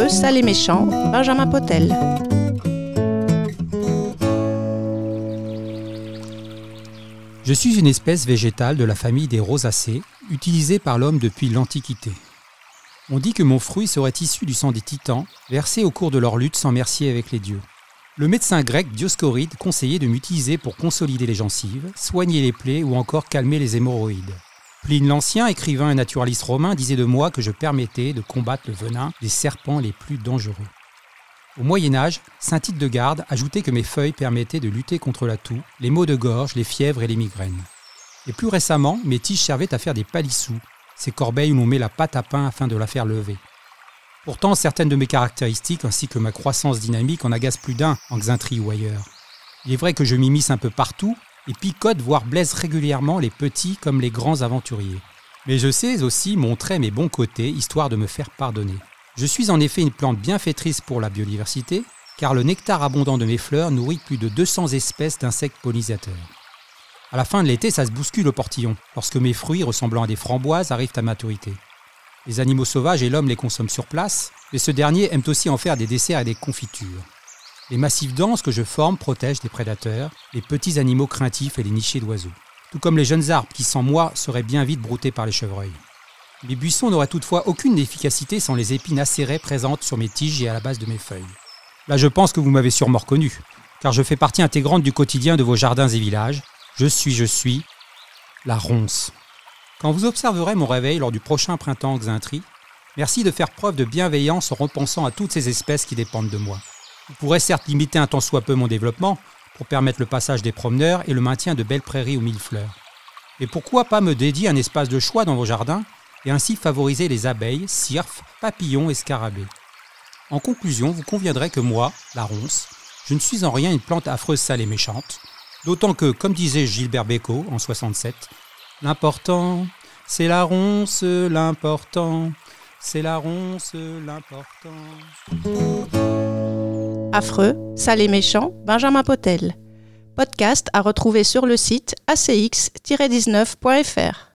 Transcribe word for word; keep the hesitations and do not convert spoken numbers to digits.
Affreux, sale et méchant, Benjamin Potel. Je suis une espèce végétale de la famille des rosacées, utilisée par l'homme depuis l'Antiquité. On dit que mon fruit serait issu du sang des titans, versé au cours de leur lutte sans merci avec les dieux. Le médecin grec Dioscoride conseillait de m'utiliser pour consolider les gencives, soigner les plaies ou encore calmer les hémorroïdes. Pline l'Ancien, écrivain et naturaliste romain, disait de moi que je permettais de combattre le venin des serpents les plus dangereux. Au Moyen-Âge, saint Tite de Garde ajoutait que mes feuilles permettaient de lutter contre la toux, les maux de gorge, les fièvres et les migraines. Et plus récemment, mes tiges servaient à faire des palissous, ces corbeilles où l'on met la pâte à pain afin de la faire lever. Pourtant, certaines de mes caractéristiques ainsi que ma croissance dynamique en agacent plus d'un en Xaintrailles ou ailleurs. Il est vrai que je m'immisce un peu partout et picote voire blesse régulièrement les petits comme les grands aventuriers. Mais je sais aussi montrer mes bons côtés histoire de me faire pardonner. Je suis en effet une plante bienfaitrice pour la biodiversité, car le nectar abondant de mes fleurs nourrit plus de deux cents espèces d'insectes pollinisateurs. À la fin de l'été, ça se bouscule au portillon, lorsque mes fruits ressemblant à des framboises arrivent à maturité. Les animaux sauvages et l'homme les consomment sur place, mais ce dernier aime aussi en faire des desserts et des confitures. Les massifs denses que je forme protègent des prédateurs, les petits animaux craintifs et les nichés d'oiseaux. Tout comme les jeunes arbres qui, sans moi, seraient bien vite broutés par les chevreuils. Mes buissons n'auraient toutefois aucune efficacité sans les épines acérées présentes sur mes tiges et à la base de mes feuilles. Là, je pense que vous m'avez sûrement reconnu, car je fais partie intégrante du quotidien de vos jardins et villages. Je suis, je suis, la ronce. Quand vous observerez mon réveil lors du prochain printemps en Xaintrailles, merci de faire preuve de bienveillance en repensant à toutes ces espèces qui dépendent de moi. Vous pourrez certes limiter un tant soit peu mon développement pour permettre le passage des promeneurs et le maintien de belles prairies aux mille fleurs. Et pourquoi pas me dédier un espace de choix dans vos jardins et ainsi favoriser les abeilles, cirfes, papillons et scarabées. En conclusion, vous conviendrez que moi, la ronce, je ne suis en rien une plante affreuse, sale et méchante, d'autant que, comme disait Gilbert Bécaud en soixante-sept, l'important, c'est la ronce, l'important, c'est la ronce, l'important. Affreux, sale et méchant, Benjamin Potel. Podcast à retrouver sur le site a c x tiret dix-neuf point f r.